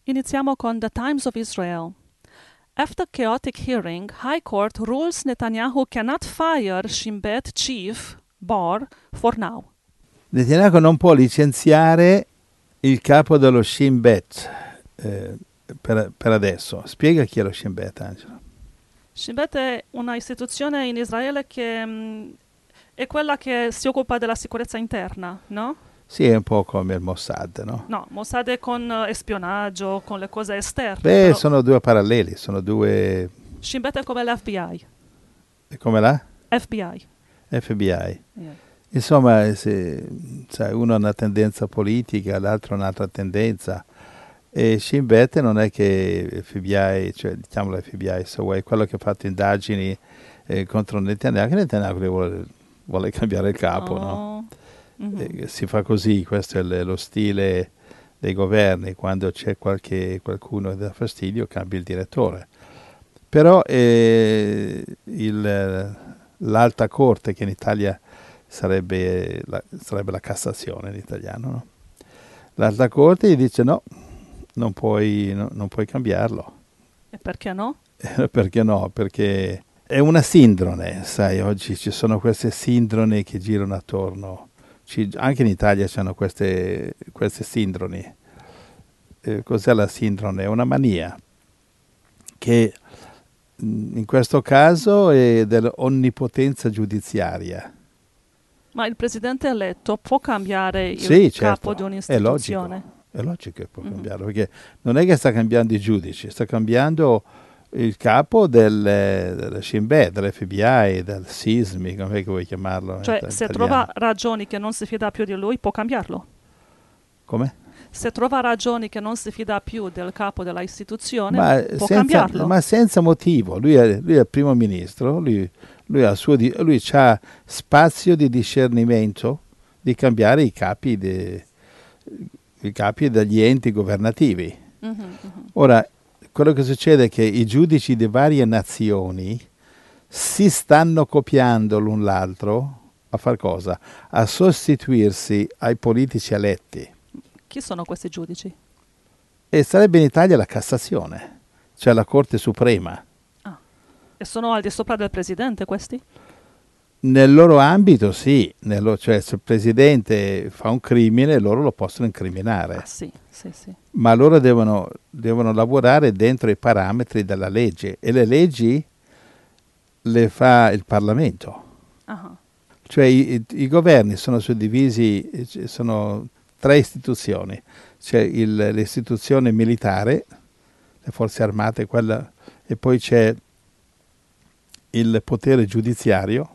Iniziamo con The Times of Israel. After chaotic hearing, High Court rules Netanyahu cannot fire Shin Bet chief Bar for now. Netanyahu non può licenziare il capo dello Shin Bet per adesso. Spiega chi è lo Shin Bet, Angelo. Shin Bet è una istituzione in Israele che è quella che si occupa della sicurezza interna, no? Sì, è un po' come il Mossad, no? No, Mossad è con espionaggio, con le cose esterne. Beh, però sono due paralleli, sono due... Shin Bet è come l'FBI. Come la? FBI. FBI. Yeah. Insomma, sai, uno ha una tendenza politica, l'altro ha un'altra tendenza. E Shin Bet non è che FBI, cioè diciamo l'FBI, se vuoi, quello che ha fatto indagini contro Netanyahu vuole cambiare il capo, no? Mm-hmm. Si fa così, questo è lo stile dei governi, quando c'è qualcuno che dà fastidio cambia il direttore. Però l'alta corte, che in Italia sarebbe la Cassazione in italiano, no? L'alta corte gli dice no, non puoi cambiarlo. E perché no? Perché no? Perché è una sindrome, sai, oggi ci sono queste sindrome che girano attorno. Anche in Italia c'hanno queste sindrome. Cos'è la sindrome? È una mania che in questo caso è dell'onnipotenza giudiziaria. Ma il presidente eletto può cambiare il Sì, capo certo, di un'istituzione? è logico che può cambiarlo, perché non è che sta cambiando i giudici, sta cambiando il capo del Shin Bet, dell'FBI, del SISMI, come che vuoi chiamarlo? Cioè, in se italiano. trova ragioni che non si fida più di lui, può cambiarlo. Come? Se trova ragioni che non si fida più del capo della istituzione, Ma può cambiarlo. ma senza motivo. Lui è il primo ministro, lui ha spazio di discernimento di cambiare i capi degli enti governativi. Ora, quello che succede è che i giudici di varie nazioni si stanno copiando l'un l'altro a far cosa? A sostituirsi ai politici eletti. Chi sono questi giudici? E sarebbe in Italia la Cassazione, cioè la Corte Suprema. Ah. E sono al di sopra del presidente questi? Nel loro ambito sì, cioè se il presidente fa un crimine loro lo possono incriminare. Ah, sì. Ma loro devono lavorare dentro i parametri della legge, e le leggi le fa il Parlamento. Uh-huh. Cioè i governi sono suddivisi, sono tre istituzioni. C'è l'istituzione militare, le forze armate, e poi c'è il potere giudiziario,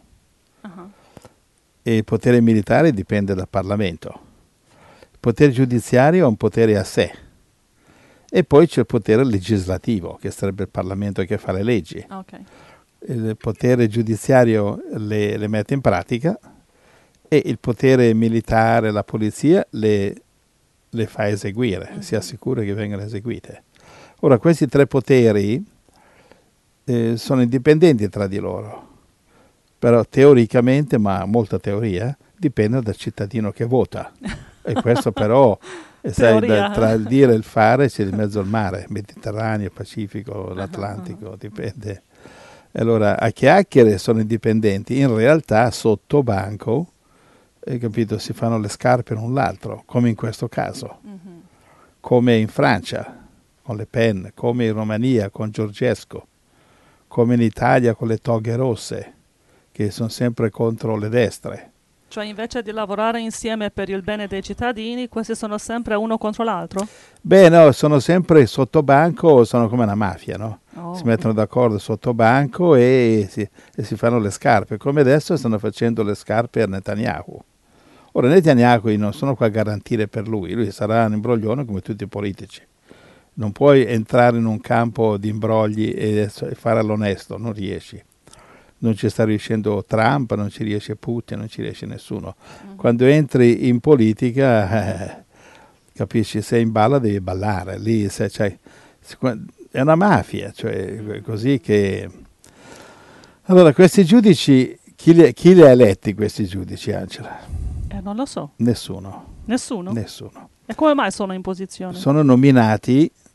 e il potere militare dipende dal Parlamento. Il potere giudiziario è un potere a sé, e poi c'è il potere legislativo, che sarebbe il Parlamento che fa le leggi. Okay. Il potere giudiziario le mette in pratica, e il potere militare, la polizia, le fa eseguire, si assicura che vengano eseguite. Ora, questi tre poteri sono indipendenti tra di loro, però teoricamente, ma molta teoria, dipende dal cittadino che vota. E questo però, sai, tra il dire e il fare c'è di mezzo il mare, Mediterraneo, Pacifico, l'Atlantico, dipende. Allora, a chiacchiere sono indipendenti, in realtà sotto banco, capito, si fanno le scarpe l'un l'altro, come in questo caso, come in Francia con Le Pen, come in Romania con Giorgescu, come in Italia con le toghe rosse, che sono sempre contro le destre. Cioè, invece di lavorare insieme per il bene dei cittadini, questi sono sempre uno contro l'altro? Beh, no, sono sempre sotto banco, sono come una mafia, no? Oh. Si mettono d'accordo sotto banco e si fanno le scarpe, come adesso stanno facendo le scarpe a Netanyahu. Ora, Netanyahu non sono qua a garantire per lui sarà un imbroglione come tutti i politici. Non puoi entrare in un campo di imbrogli e fare all'onesto, non riesci. Non ci sta riuscendo Trump, non ci riesce Putin, non ci riesce nessuno. Quando entri in politica, capisci, sei in balla devi ballare. Lì è una mafia, cioè così che... Allora, questi giudici, chi li ha eletti questi giudici, Angela? Non lo so. Nessuno. Nessuno? Nessuno. E come mai sono in posizione? Sono nominati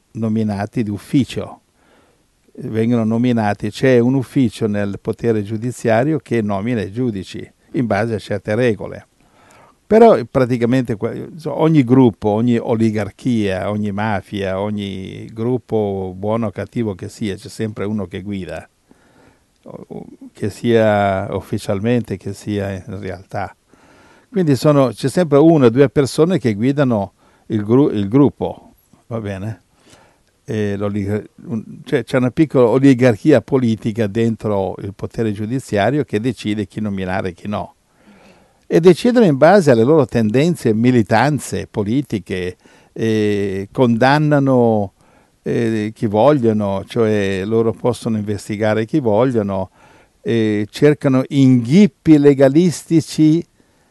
nominati d'ufficio, vengono nominati, c'è un ufficio nel potere giudiziario che nomina i giudici in base a certe regole. Però praticamente ogni gruppo, ogni oligarchia, ogni mafia, ogni gruppo buono o cattivo che sia, c'è sempre uno che guida, che sia ufficialmente, che sia in realtà. Quindi c'è sempre una o due persone che guidano il gruppo, va bene? C'è una piccola oligarchia politica dentro il potere giudiziario che decide chi nominare e chi no. E decidono in base alle loro tendenze, militanze politiche, condannano chi vogliono, cioè loro possono investigare chi vogliono, cercano inghippi legalistici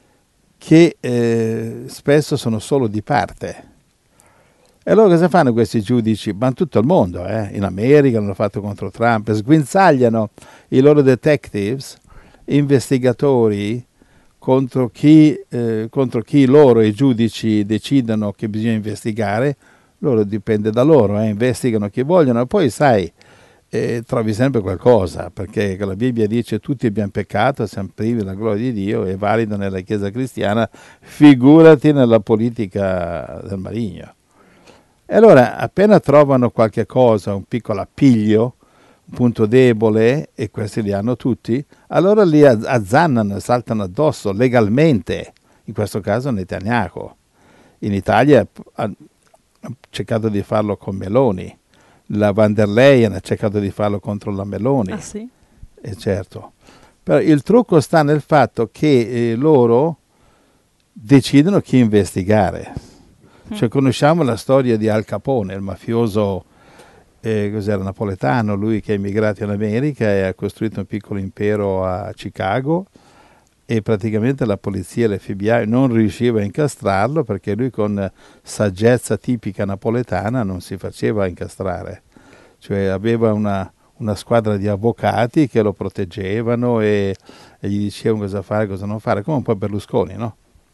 che spesso sono solo di parte. E allora cosa fanno questi giudici? Ma in tutto il mondo, in America l'hanno fatto contro Trump, sguinzagliano i loro detectives, investigatori, contro chi loro, i giudici, decidono che bisogna investigare. Loro dipende da loro, investigano chi vogliono, e poi sai, trovi sempre qualcosa, perché la Bibbia dice tutti abbiamo peccato, siamo privi della gloria di Dio, è valido nella Chiesa cristiana, figurati nella politica del maligno. E allora appena trovano qualche cosa, un piccolo appiglio, un punto debole, e questi li hanno tutti, allora li azzannano, saltano addosso legalmente, in questo caso Netanyahu. In Italia ha cercato di farlo con Meloni, la Van der Leyen ha cercato di farlo contro la Meloni. Ah sì? Certo. Però il trucco sta nel fatto che loro decidono chi investigare. Cioè, conosciamo la storia di Al Capone, il mafioso cos'era, napoletano, lui che è emigrato in America e ha costruito un piccolo impero a Chicago, e praticamente la polizia e l'FBI non riusciva a incastrarlo perché lui con saggezza tipica napoletana non si faceva incastrare. Cioè aveva una squadra di avvocati che lo proteggevano e gli dicevano cosa fare, cosa non fare, come un po' Berlusconi, no?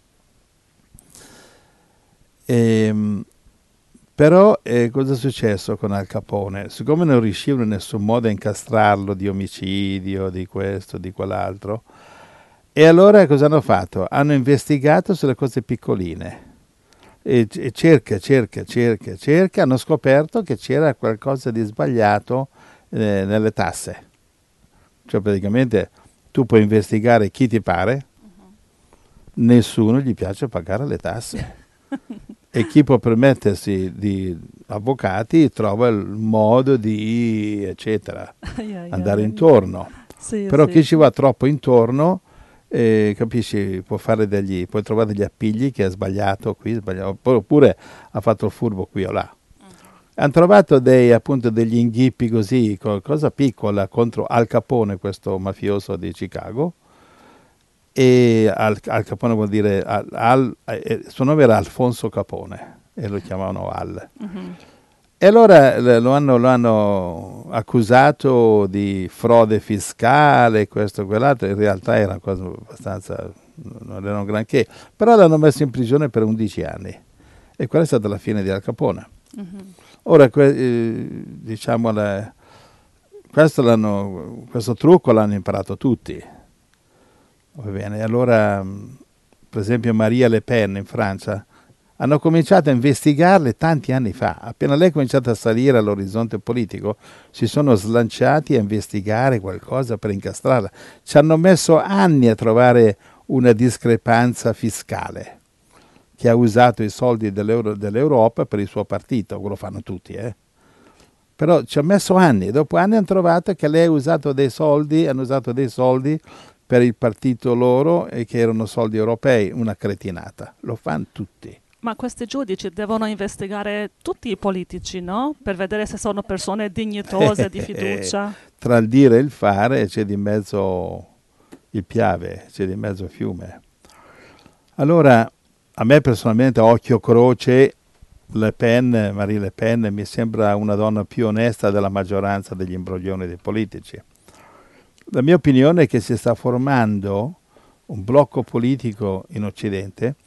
Però cosa è successo con Al Capone? Siccome non riuscivano in nessun modo a incastrarlo di omicidio, di questo, di quell'altro, e allora cosa hanno fatto? Hanno investigato sulle cose piccoline e cerca, hanno scoperto che c'era qualcosa di sbagliato nelle tasse. Cioè praticamente tu puoi investigare chi ti pare, nessuno gli piace pagare le tasse. E chi può permettersi di avvocati trova il modo di eccetera andare intorno. Sì, però sì. chi ci va troppo intorno, capisci, puoi trovare degli appigli che ha sbagliato qui, oppure ha fatto il furbo qui o là. Hanno trovato degli inghippi così, cosa piccola, contro Al Capone, questo mafioso di Chicago. E Al Capone vuol dire suo nome era Alfonso Capone e lo chiamavano Al. E allora lo hanno accusato di frode fiscale, questo e quell'altro. In realtà era una cosa abbastanza, non era un granché, però l'hanno messo in prigione per 11 anni e quella è stata la fine di Al Capone. Ora diciamo questo trucco l'hanno imparato tutti. Va bene, allora per esempio Maria Le Pen in Francia hanno cominciato a investigarle tanti anni fa. Appena lei è cominciata a salire all'orizzonte politico, si sono slanciati a investigare qualcosa per incastrarla. Ci hanno messo anni a trovare una discrepanza fiscale, che ha usato i soldi dell'Europa per il suo partito, quello fanno tutti, Però ci ha messo anni, dopo anni hanno trovato che lei hanno usato dei soldi per il partito loro e che erano soldi europei, una cretinata. Lo fanno tutti. Ma questi giudici devono investigare tutti i politici, no? Per vedere se sono persone dignitose, di fiducia. Tra il dire e il fare c'è di mezzo il Piave, c'è di mezzo il fiume. Allora, a me personalmente, a occhio croce, Marie Le Pen mi sembra una donna più onesta della maggioranza degli imbroglioni dei politici. La mia opinione è che si sta formando un blocco politico in Occidente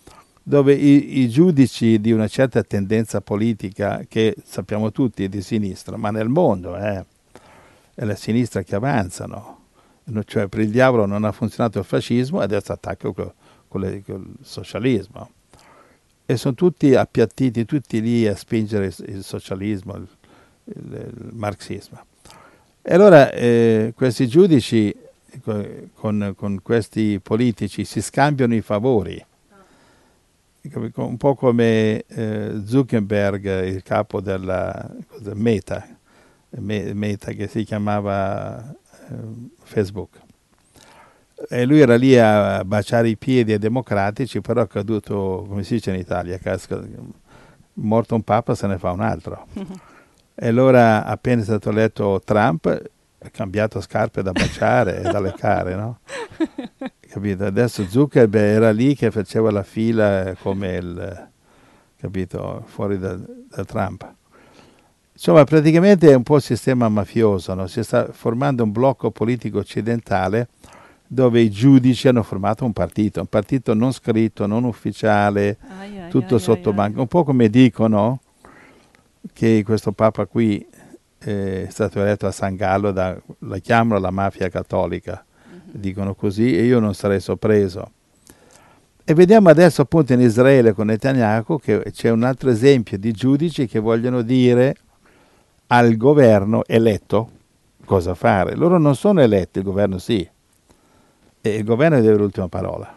dove i giudici di una certa tendenza politica, che sappiamo tutti è di sinistra, ma nel mondo è la sinistra che avanzano. Cioè per il diavolo non ha funzionato il fascismo, adesso attacca col socialismo. E sono tutti appiattiti, tutti lì a spingere il socialismo, il marxismo. E allora questi giudici con questi politici si scambiano i favori. Un po' come Zuckerberg, il capo della Meta che si chiamava Facebook. E lui era lì a baciare i piedi ai democratici, però è caduto, come si dice in Italia, morto un papa se ne fa un altro. E allora, appena è stato eletto Trump, ha cambiato scarpe da baciare e da leccare, no? Capito? Adesso Zuckerberg era lì che faceva la fila come capito, fuori da Trump. Insomma, praticamente è un po' il sistema mafioso, no? Si sta formando un blocco politico occidentale dove i giudici hanno formato un partito non scritto, non ufficiale, tutto sotto banco. Un po' come dicono che questo Papa qui è stato eletto a San Gallo, la chiamano la mafia cattolica, dicono così, e io non sarei sorpreso. E vediamo adesso appunto in Israele con Netanyahu che c'è un altro esempio di giudici che vogliono dire al governo eletto cosa fare. Loro non sono eletti, il governo sì. E il governo deve avere l'ultima parola.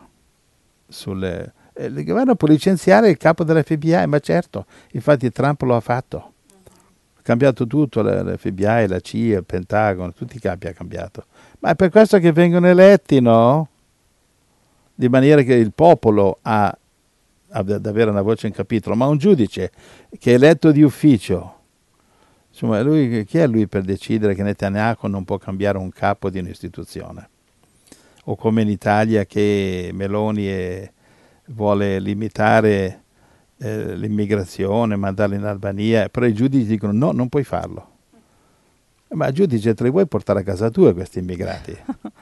Il governo può licenziare il capo dell'FBI, ma certo, infatti Trump lo ha fatto. Ha cambiato tutto, l'FBI, la CIA, il Pentagono, tutti i capi ha cambiato. Ma è per questo che vengono eletti, no? Di maniera che il popolo ha ad avere una voce in capitolo, ma un giudice che è eletto di ufficio, insomma, chi è lui per decidere che Netanyahu non può cambiare un capo di un'istituzione? O come in Italia che Meloni vuole limitare l'immigrazione, mandarla in Albania, però i giudici dicono no, non puoi farlo. Ma il giudice te li vuoi portare a casa tua questi immigrati?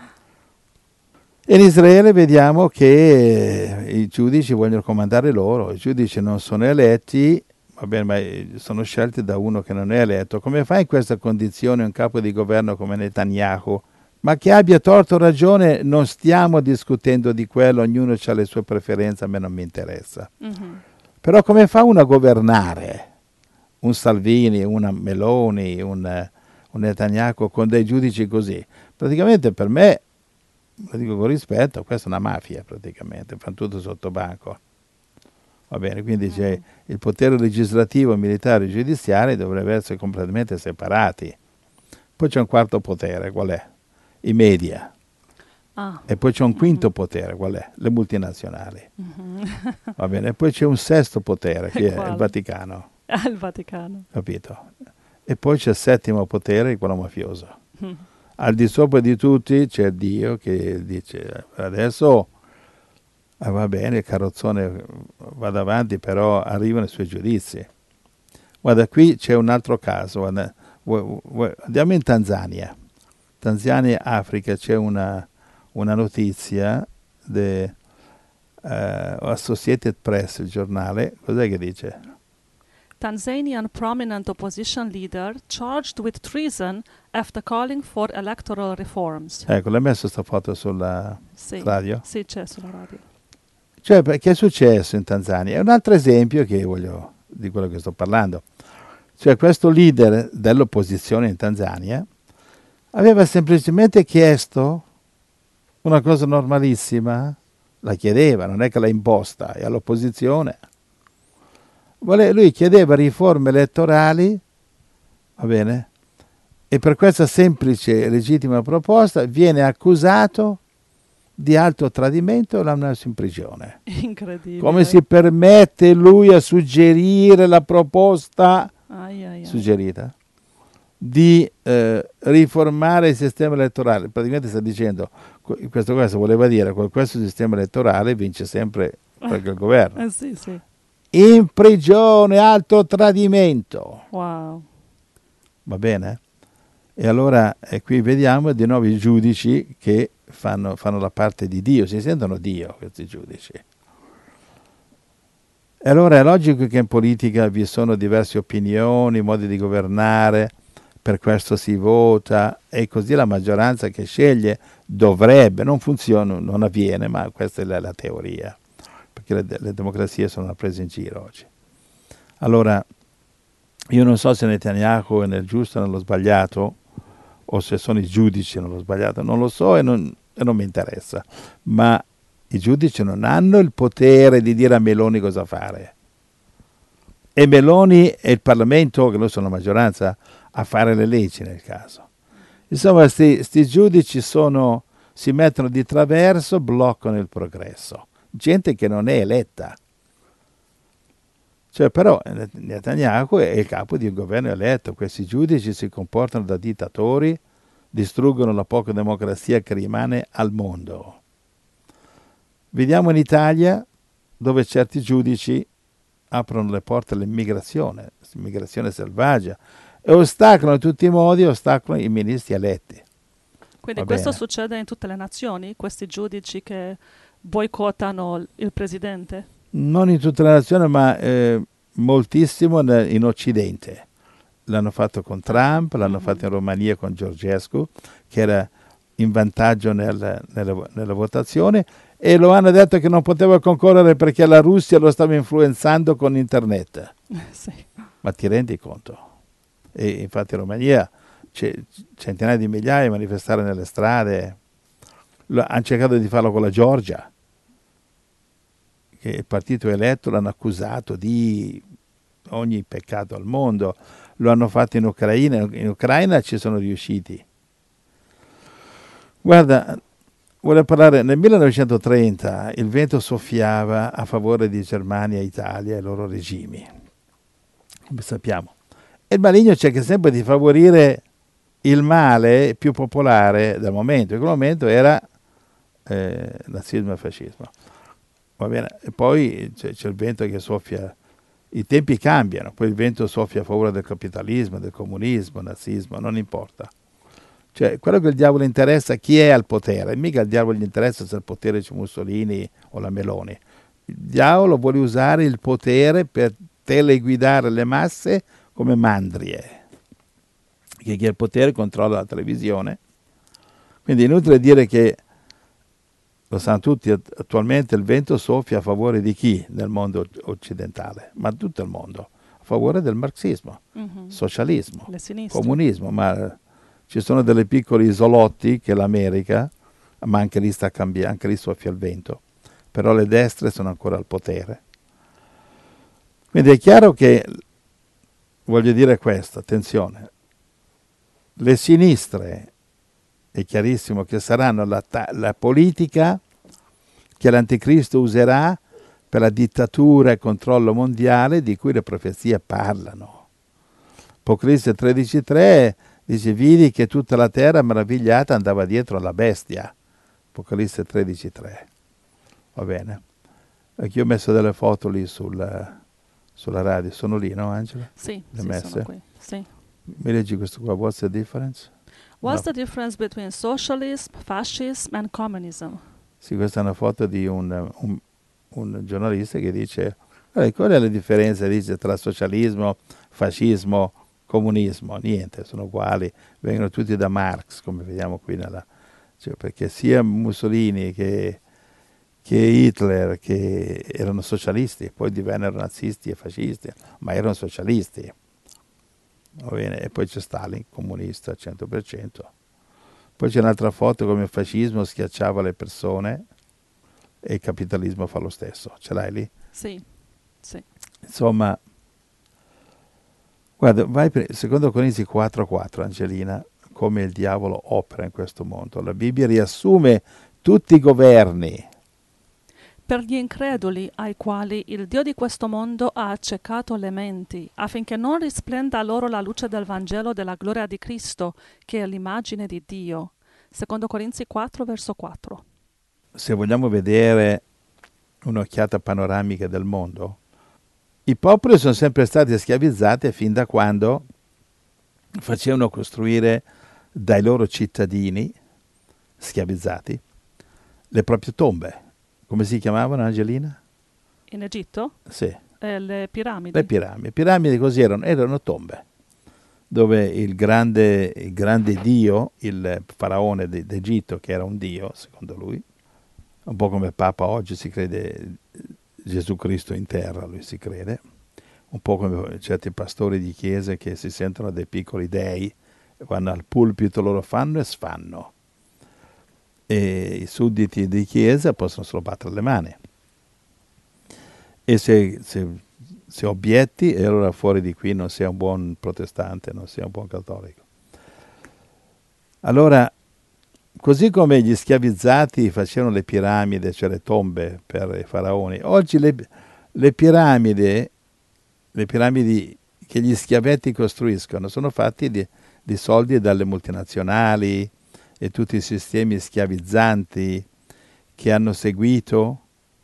E in Israele vediamo che i giudici vogliono comandare loro, i giudici non sono eletti, va bene, ma sono scelti da uno che non è eletto. Come fa in questa condizione un capo di governo come Netanyahu? Ma che abbia torto o ragione, non stiamo discutendo di quello, ognuno ha le sue preferenze, a me non mi interessa. Però come fa uno a governare? Un Salvini, una Meloni, un Netanyahu con dei giudici così? Praticamente per me, lo dico con rispetto, questa è una mafia praticamente, fanno tutto sotto banco. Va bene, quindi c'è il potere legislativo, militare e giudiziario dovrebbero essere completamente separati. Poi c'è un quarto potere, qual è? I media. E poi c'è un quinto potere, qual è? Le multinazionali. Va bene, e poi c'è un sesto potere, che è il Vaticano. Il Vaticano. Capito? E poi c'è il settimo potere, quello mafioso. Al di sopra di tutti c'è Dio che dice adesso va bene, il carrozzone va davanti, però arrivano i suoi giudizi. Guarda, qui c'è un altro caso. Guarda, andiamo in Tanzania. Tanzania, Africa, c'è una notizia di Associated Press, il giornale. Cos'è che dice? Tanzanian prominent opposition leader charged with treason after calling for electoral reforms. Ecco, l'hai messo sta foto sulla radio? Sì, c'è sulla radio. Cioè, che è successo in Tanzania? È un altro esempio di quello che sto parlando. Cioè, questo leader dell'opposizione in Tanzania aveva semplicemente chiesto una cosa normalissima, la chiedeva, non è che l'ha imposta, è all'opposizione. Lui chiedeva riforme elettorali, va bene, e per questa semplice e legittima proposta viene accusato di alto tradimento e l'hanno messo in prigione. Incredibile. Come si permette lui a suggerire la proposta suggerita di riformare il sistema elettorale? Praticamente sta dicendo, questo voleva dire che questo sistema elettorale vince sempre il governo. Sì. In prigione, alto tradimento. Wow. Va bene? E allora qui vediamo di nuovo i giudici che fanno la parte di Dio, si sentono Dio questi giudici. E allora è logico che in politica vi sono diverse opinioni, modi di governare, per questo si vota e così la maggioranza che sceglie dovrebbe, non funziona, non avviene, ma questa è la teoria, perché le democrazie sono una presa in giro oggi. Allora, io non so se Netanyahu è nel giusto o nello sbagliato, o se sono i giudici nello sbagliato, non lo so e non mi interessa, ma i giudici non hanno il potere di dire a Meloni cosa fare. E Meloni e il Parlamento, che noi sono la maggioranza, a fare le leggi nel caso. Insomma, sti giudici si mettono di traverso, bloccano il progresso. Gente che non è eletta. Cioè, però Netanyahu è il capo di un governo eletto. Questi giudici si comportano da dittatori, distruggono la poca democrazia che rimane al mondo. Vediamo in Italia dove certi giudici aprono le porte all'immigrazione selvaggia, e ostacolano in tutti i modi, ostacolano i ministri eletti. Quindi Va questo bene. succede in tutte le nazioni, questi giudici che boicottano il presidente? Non in tutte le nazioni, ma moltissimo in Occidente. L'hanno fatto con Trump, l'hanno fatto in Romania con Georgescu, che era in vantaggio nella votazione, e lo hanno detto che non poteva concorrere perché la Russia lo stava influenzando con internet. Sì. Ma ti rendi conto? E infatti in Romania c'è centinaia di migliaia di manifestare nelle strade. Hanno cercato di farlo con la Georgia, che il partito eletto l'hanno accusato di ogni peccato al mondo. Lo hanno fatto in Ucraina. In Ucraina ci sono riusciti. Guarda, volevo parlare, nel 1930 il vento soffiava a favore di Germania, Italia e i loro regimi, come sappiamo. E il maligno cerca sempre di favorire il male più popolare del momento. In quel momento era nazismo e fascismo. Va bene. E poi c'è il vento che soffia, i tempi cambiano, poi il vento soffia a favore del capitalismo, del comunismo, nazismo, non importa. Cioè, quello che il diavolo interessa chi è al potere, mica il diavolo gli interessa se al potere c'è Mussolini o la Meloni. Il diavolo vuole usare il potere per teleguidare le masse come mandrie, che chi ha il potere controlla la televisione. Quindi è inutile dire che, lo sanno tutti, attualmente il vento soffia a favore di chi nel mondo occidentale, ma tutto il mondo, a favore del marxismo, socialismo, Le sinistre. comunismo, ma ci sono delle piccoli isolotti che l'America, ma anche lì sta cambiando, anche lì soffia il vento, però le destre sono ancora al potere. Quindi è chiaro che, voglio dire questo, attenzione, le sinistre è chiarissimo che saranno la politica che l'anticristo userà per la dittatura e controllo mondiale di cui le profezie parlano. Apocalisse 13:3 dice: vidi che tutta la terra meravigliata andava dietro alla bestia. Apocalisse 13:3. Va bene? Io ho messo delle foto lì sulla radio. Sono lì, no, Angela? Sì, Le sì, messe? sono qui. Sì. Mi leggi questo qua? What's the difference? What's No. the difference between socialism, fascism and communism? Sì, questa è una foto di un giornalista che dice: qual è la differenza, dice, tra socialismo, fascismo, comunismo? Niente, sono uguali, vengono tutti da Marx, come vediamo qui cioè, perché sia Mussolini che Hitler, che erano socialisti, poi divennero nazisti e fascisti, ma erano socialisti. Va bene? E poi c'è Stalin, comunista al 100%. Poi c'è un'altra foto come il fascismo schiacciava le persone e il capitalismo fa lo stesso. Ce l'hai lì? Sì, sì. Insomma, guarda, secondo Corinzi 4:4, Angelina, come il diavolo opera in questo mondo. La Bibbia riassume tutti i governi. Per gli increduli ai quali il Dio di questo mondo ha accecato le menti, affinché non risplenda a loro la luce del Vangelo della gloria di Cristo, che è l'immagine di Dio. Secondo Corinzi 4, verso 4. Se vogliamo vedere un'occhiata panoramica del mondo, i popoli sono sempre stati schiavizzati fin da quando facevano costruire dai loro cittadini schiavizzati le proprie tombe. Come si chiamavano, Angelina? In Egitto? Sì, Le piramidi. Le piramidi così erano tombe, dove il grande dio, il faraone d'Egitto, che era un dio, secondo lui, un po' come Papa oggi si crede Gesù Cristo in terra, lui si crede, un po' come certi pastori di chiese che si sentono dei piccoli dei, vanno al pulpito, loro fanno e sfanno. E i sudditi di chiesa possono solo battere le mani. E se obietti, e allora fuori di qui non sei un buon protestante, non sei un buon cattolico. Allora, così come gli schiavizzati facevano le piramidi, cioè le tombe per i faraoni, oggi le piramidi che gli schiavetti costruiscono sono fatti di soldi dalle multinazionali e tutti i sistemi schiavizzanti che hanno seguito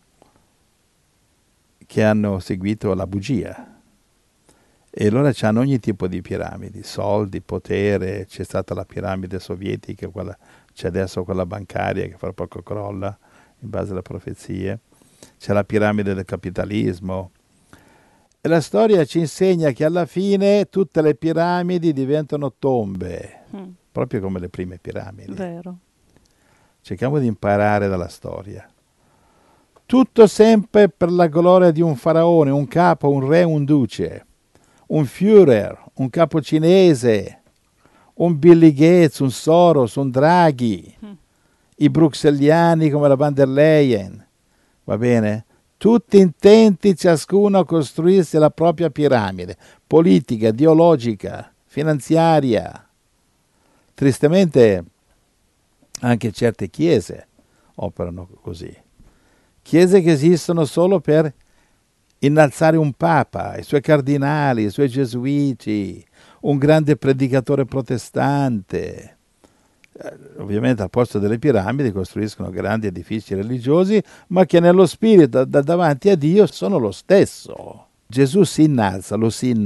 la bugia. E allora c'hanno ogni tipo di piramidi, soldi, potere, c'è stata la piramide sovietica, c'è adesso quella bancaria che fra poco crolla in base alle profezie, c'è la piramide del capitalismo. E la storia ci insegna che alla fine tutte le piramidi diventano tombe, proprio come le prime piramidi. Vero. Cerchiamo di imparare dalla storia. Tutto sempre per la gloria di un faraone, un capo, un re, un duce, un Führer, un capo cinese, un Billy Gates, un Soros, un Draghi, i bruxelliani come la van der Leyen, va bene? Tutti intenti ciascuno a costruirsi la propria piramide, politica, ideologica, finanziaria. Tristemente anche certe chiese operano così. Chiese che esistono solo per innalzare un papa, i suoi cardinali, i suoi gesuiti, un grande predicatore protestante. Ovviamente al posto delle piramidi costruiscono grandi edifici religiosi, ma che nello spirito davanti a Dio sono lo stesso. Gesù si innalza.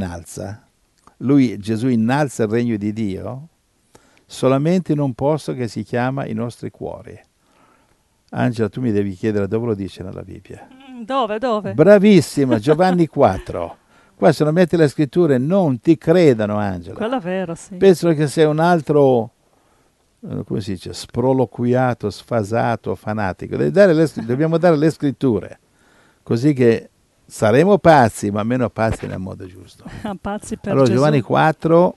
Gesù innalza il regno di Dio solamente in un posto che si chiama i nostri cuori. Angela, tu mi devi chiedere dove lo dice nella Bibbia. Dove? Bravissima, Giovanni 4. Qua se non metti le scritture non ti credano, Angela. Quello è vero, sì. Pensano che sei un altro, come si dice, sproloquiato, sfasato, fanatico. Dobbiamo dare le scritture, così che saremo pazzi, ma meno pazzi nel modo giusto. Pazzi per allora, Gesù. Giovanni 4,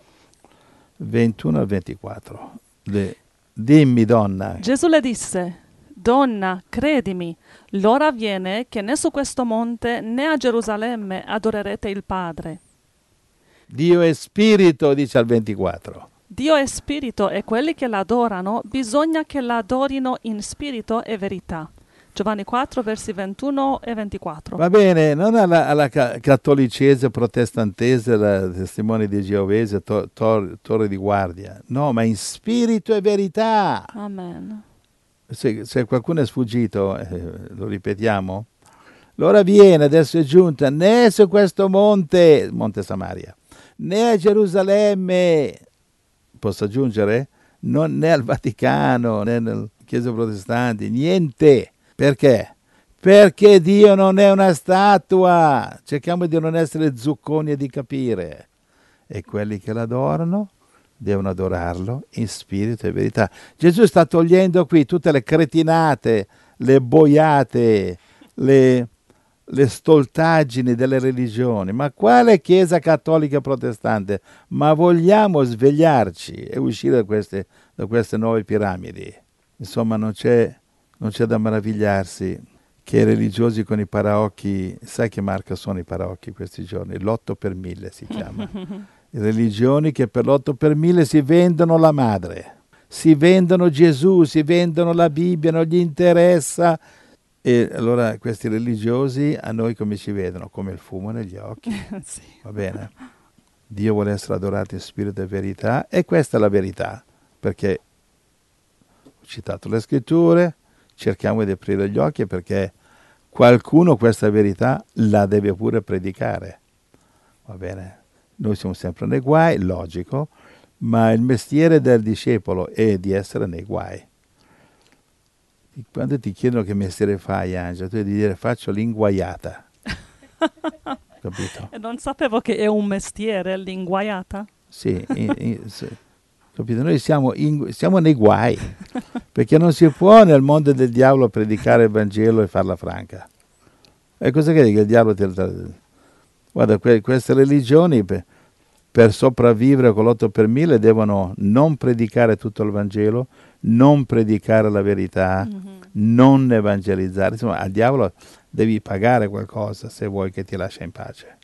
21 al 24. Dimmi, donna. Gesù le disse: Donna, credimi, l'ora viene che né su questo monte né a Gerusalemme adorerete il Padre. Dio è spirito, dice al 24. Dio è spirito e quelli che l'adorano bisogna che l'adorino in spirito e verità. Giovanni 4, versi 21 e 24. Va bene, non alla cattolicese, protestantese, la testimone di Geovese, torre di guardia. No, ma in spirito e verità. Amen. Se qualcuno è sfuggito, lo ripetiamo. L'ora viene, adesso è giunta, né su questo monte Samaria, né a Gerusalemme, posso aggiungere? Né al Vaticano, né nelle chiese protestanti, niente. Perché? Perché Dio non è una statua. Cerchiamo di non essere zucconi e di capire. E quelli che l'adorano devono adorarlo in spirito e verità. Gesù sta togliendo qui tutte le cretinate, le boiate, le stoltaggini delle religioni. Ma quale chiesa cattolica protestante? Ma vogliamo svegliarci e uscire da queste nuove piramidi. Insomma, non c'è da meravigliarsi che i religiosi con i paraocchi, sai che marca sono i paraocchi questi giorni? L'8 per 1000 si chiama. I religioni che per l'8 per 1000 si vendono la madre, si vendono Gesù, si vendono la Bibbia, non gli interessa. E allora questi religiosi a noi come ci vedono? Come il fumo negli occhi. Sì. Va bene? Dio vuole essere adorato in spirito e verità, e questa è la verità, perché ho citato le scritture, cerchiamo di aprire gli occhi perché qualcuno questa verità la deve pure predicare. Va bene? Noi siamo sempre nei guai, logico, ma il mestiere del discepolo è di essere nei guai. Quando ti chiedono che mestiere fai, Angela, tu devi dire faccio l'inguaiata. capito? E non sapevo che è un mestiere, l'inguaiata. Sì, sì, capito? Noi siamo nei guai, perché non si può nel mondo del diavolo predicare il Vangelo e farla franca. E cosa che il diavolo guarda, queste religioni per sopravvivere con l'8 per 1000 devono non predicare tutto il Vangelo, non predicare la verità, non evangelizzare. Insomma, al diavolo devi pagare qualcosa se vuoi che ti lascia in pace.